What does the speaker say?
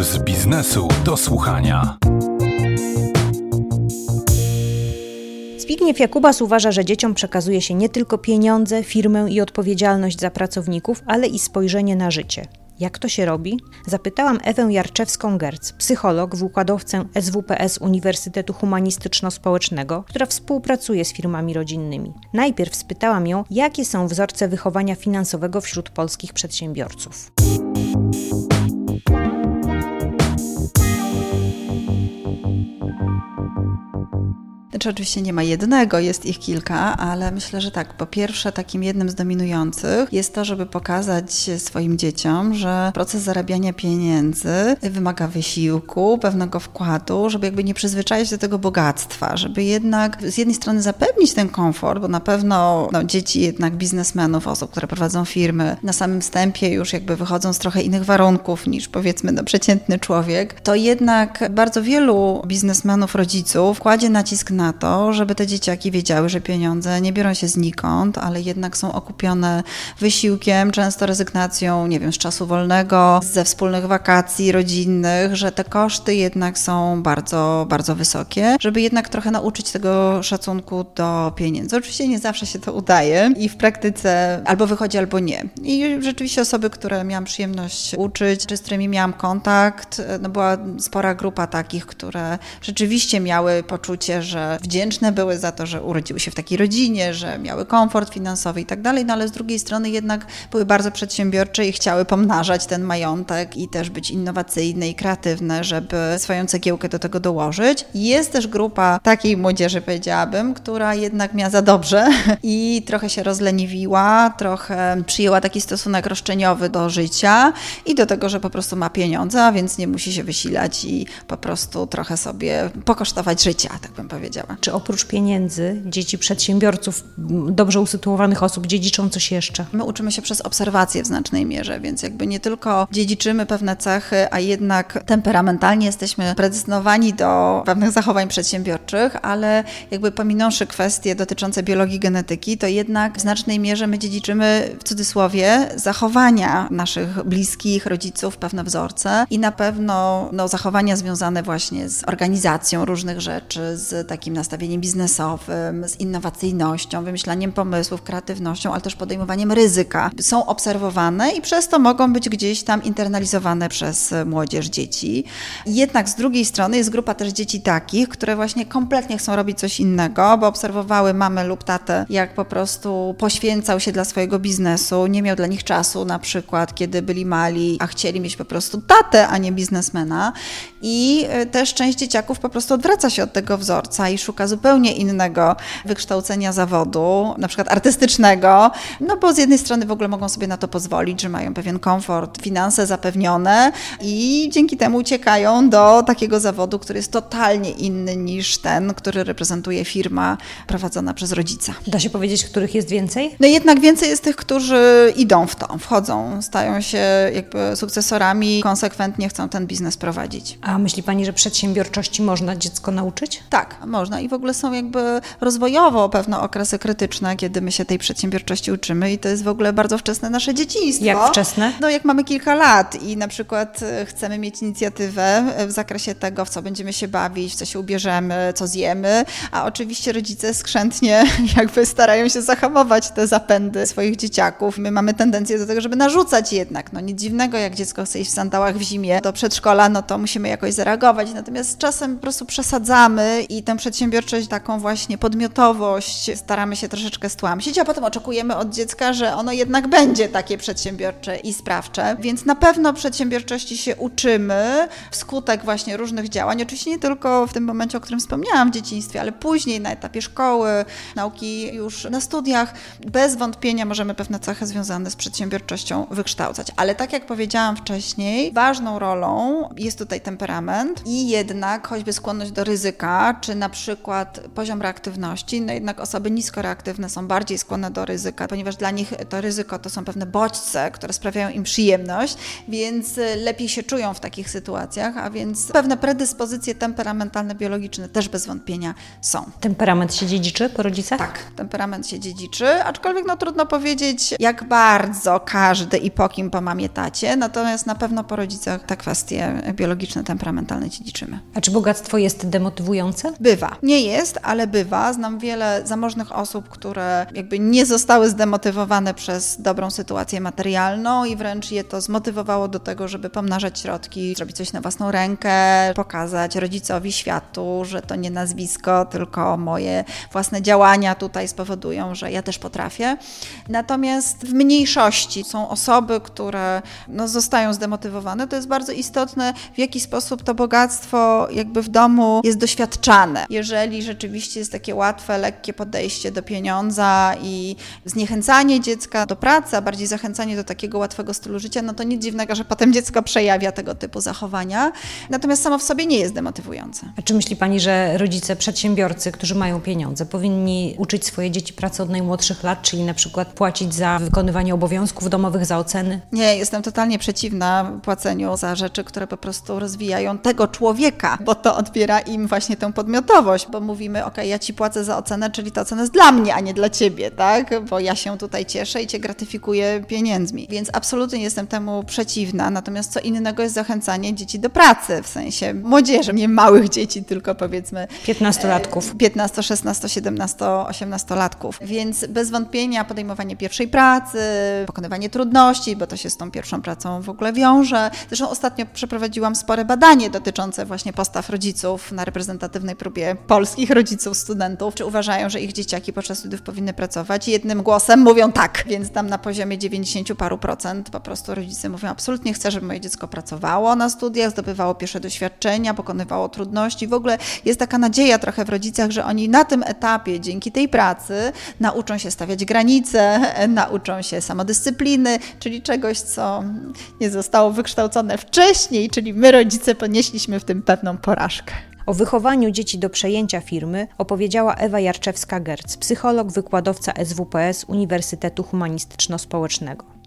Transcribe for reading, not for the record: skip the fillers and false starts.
Puls biznesu do słuchania. Zbigniew Jakubas uważa, że dzieciom przekazuje się nie tylko pieniądze, firmę i odpowiedzialność za pracowników, ale i spojrzenie na życie. Jak to się robi? Zapytałam Ewę Jarczewską-Gerc, psycholog, wykładowcę SWPS Uniwersytetu Humanistyczno-Społecznego, która współpracuje z firmami rodzinnymi. Najpierw spytałam ją, jakie są wzorce wychowania finansowego wśród polskich przedsiębiorców. Oczywiście nie ma jednego, jest ich kilka, ale myślę, że tak. Po pierwsze, takim jednym z dominujących jest to, żeby pokazać swoim dzieciom, że proces zarabiania pieniędzy wymaga wysiłku, pewnego wkładu, żeby nie przyzwyczaić do tego bogactwa, żeby jednak z jednej strony zapewnić ten komfort, bo na pewno dzieci jednak biznesmenów, osób, które prowadzą firmy, na samym wstępie już wychodzą z trochę innych warunków niż powiedzmy przeciętny człowiek, to jednak bardzo wielu biznesmenów, rodziców kładzie nacisk na to, żeby te dzieciaki wiedziały, że pieniądze nie biorą się znikąd, ale jednak są okupione wysiłkiem, często rezygnacją, z czasu wolnego, ze wspólnych wakacji rodzinnych, że te koszty jednak są bardzo, bardzo wysokie, żeby jednak trochę nauczyć tego szacunku do pieniędzy. Oczywiście nie zawsze się to udaje i w praktyce albo wychodzi, albo nie. I rzeczywiście osoby, które miałam przyjemność uczyć, czy z którymi miałam kontakt, była spora grupa takich, które rzeczywiście miały poczucie, że wdzięczne były za to, że urodziły się w takiej rodzinie, że miały komfort finansowy i tak dalej, ale z drugiej strony jednak były bardzo przedsiębiorcze i chciały pomnażać ten majątek i też być innowacyjne i kreatywne, żeby swoją cegiełkę do tego dołożyć. Jest też grupa takiej młodzieży, powiedziałabym, która jednak miała za dobrze i trochę się rozleniwiła, trochę przyjęła taki stosunek roszczeniowy do życia i do tego, że po prostu ma pieniądze, a więc nie musi się wysilać i po prostu trochę sobie pokosztować życia, tak bym powiedziała. Czy oprócz pieniędzy dzieci przedsiębiorców, dobrze usytuowanych osób dziedziczą coś jeszcze? My uczymy się przez obserwacje w znacznej mierze, więc nie tylko dziedziczymy pewne cechy, a jednak temperamentalnie jesteśmy predestynowani do pewnych zachowań przedsiębiorczych, ale pominąwszy kwestie dotyczące biologii, genetyki, to jednak w znacznej mierze my dziedziczymy, w cudzysłowie, zachowania naszych bliskich, rodziców, pewne wzorce i na pewno zachowania związane właśnie z organizacją różnych rzeczy, z takim nastawieniem biznesowym, z innowacyjnością, wymyślaniem pomysłów, kreatywnością, ale też podejmowaniem ryzyka. Są obserwowane i przez to mogą być gdzieś tam internalizowane przez młodzież, dzieci. Jednak z drugiej strony jest grupa też dzieci takich, które właśnie kompletnie chcą robić coś innego, bo obserwowały mamę lub tatę, jak po prostu poświęcał się dla swojego biznesu, nie miał dla nich czasu na przykład, kiedy byli mali, a chcieli mieć po prostu tatę, a nie biznesmena. I też część dzieciaków po prostu odwraca się od tego wzorca i szuka zupełnie innego wykształcenia zawodu, na przykład artystycznego, bo z jednej strony w ogóle mogą sobie na to pozwolić, że mają pewien komfort, finanse zapewnione i dzięki temu uciekają do takiego zawodu, który jest totalnie inny niż ten, który reprezentuje firma prowadzona przez rodzica. Da się powiedzieć, których jest więcej? Jednak więcej jest tych, którzy idą w to, wchodzą, stają się sukcesorami, konsekwentnie chcą ten biznes prowadzić. A myśli Pani, że przedsiębiorczości można dziecko nauczyć? Tak, można i w ogóle są rozwojowo pewne okresy krytyczne, kiedy my się tej przedsiębiorczości uczymy i to jest w ogóle bardzo wczesne nasze dzieciństwo. Jak wczesne? Jak mamy kilka lat i na przykład chcemy mieć inicjatywę w zakresie tego, w co będziemy się bawić, w co się ubierzemy, co zjemy, a oczywiście rodzice skrzętnie starają się zahamować te zapędy swoich dzieciaków. My mamy tendencję do tego, żeby narzucać jednak. Nic dziwnego, jak dziecko chce iść w sandałach w zimie do przedszkola, to musimy jakoś zareagować. Natomiast czasem po prostu przesadzamy i tę przedsiębiorczość, taką właśnie podmiotowość staramy się troszeczkę stłamsić, a potem oczekujemy od dziecka, że ono jednak będzie takie przedsiębiorcze i sprawcze. Więc na pewno przedsiębiorczości się uczymy wskutek właśnie różnych działań. Oczywiście nie tylko w tym momencie, o którym wspomniałam w dzieciństwie, ale później na etapie szkoły, nauki już na studiach. Bez wątpienia możemy pewne cechy związane z przedsiębiorczością wykształcać. Ale tak jak powiedziałam wcześniej, ważną rolą jest tutaj temperament i jednak choćby skłonność do ryzyka, czy na przykład przykład poziom reaktywności, no jednak osoby niskoreaktywne są bardziej skłonne do ryzyka, ponieważ dla nich to ryzyko to są pewne bodźce, które sprawiają im przyjemność, więc lepiej się czują w takich sytuacjach, a więc pewne predyspozycje temperamentalne, biologiczne też bez wątpienia są. Temperament się dziedziczy po rodzicach? Tak, temperament się dziedziczy, aczkolwiek trudno powiedzieć, jak bardzo każdy i po kim, po mamie, tacie, natomiast na pewno po rodzicach te kwestie biologiczne, temperamentalne dziedziczymy. A czy bogactwo jest demotywujące? Bywa. Nie jest, ale bywa. Znam wiele zamożnych osób, które jakby nie zostały zdemotywowane przez dobrą sytuację materialną i wręcz je to zmotywowało do tego, żeby pomnażać środki, zrobić coś na własną rękę, pokazać rodzicowi, światu, że to nie nazwisko, tylko moje własne działania tutaj spowodują, że ja też potrafię. Natomiast w mniejszości są osoby, które zostają zdemotywowane. To jest bardzo istotne, w jaki sposób to bogactwo jakby w domu jest doświadczane. Jeżeli rzeczywiście jest takie łatwe, lekkie podejście do pieniądza i zniechęcanie dziecka do pracy, a bardziej zachęcanie do takiego łatwego stylu życia, to nic dziwnego, że potem dziecko przejawia tego typu zachowania. Natomiast samo w sobie nie jest demotywujące. A czy myśli Pani, że rodzice, przedsiębiorcy, którzy mają pieniądze, powinni uczyć swoje dzieci pracy od najmłodszych lat, czyli na przykład płacić za wykonywanie obowiązków domowych, za oceny? Nie, jestem totalnie przeciwna płaceniu za rzeczy, które po prostu rozwijają tego człowieka, bo to odbiera im właśnie tę podmiotowość, bo mówimy, okej, ja ci płacę za ocenę, czyli ta ocena jest dla mnie, a nie dla ciebie, tak? Bo ja się tutaj cieszę i cię gratyfikuję pieniędzmi. Więc absolutnie jestem temu przeciwna, natomiast co innego jest zachęcanie dzieci do pracy, w sensie młodzieży, nie małych dzieci, tylko powiedzmy 15-latków. 15, 16, 17, 18-latków. Więc bez wątpienia podejmowanie pierwszej pracy, pokonywanie trudności, bo to się z tą pierwszą pracą w ogóle wiąże. Zresztą ostatnio przeprowadziłam spore badanie dotyczące właśnie postaw rodziców na reprezentatywnej próbie polskich rodziców, studentów, czy uważają, że ich dzieciaki podczas studiów powinny pracować. Jednym głosem mówią tak, więc tam na poziomie 90 paru procent po prostu rodzice mówią, absolutnie chcę, żeby moje dziecko pracowało na studiach, zdobywało pierwsze doświadczenia, pokonywało trudności. W ogóle jest taka nadzieja trochę w rodzicach, że oni na tym etapie, dzięki tej pracy, nauczą się stawiać granice, nauczą się samodyscypliny, czyli czegoś, co nie zostało wykształcone wcześniej, czyli my, rodzice, ponieśliśmy w tym pewną porażkę. O wychowaniu dzieci do przejęcia firmy opowiedziała Ewa Jarczewska-Gerc, psycholog, wykładowca SWPS Uniwersytetu Humanistyczno-Społecznego.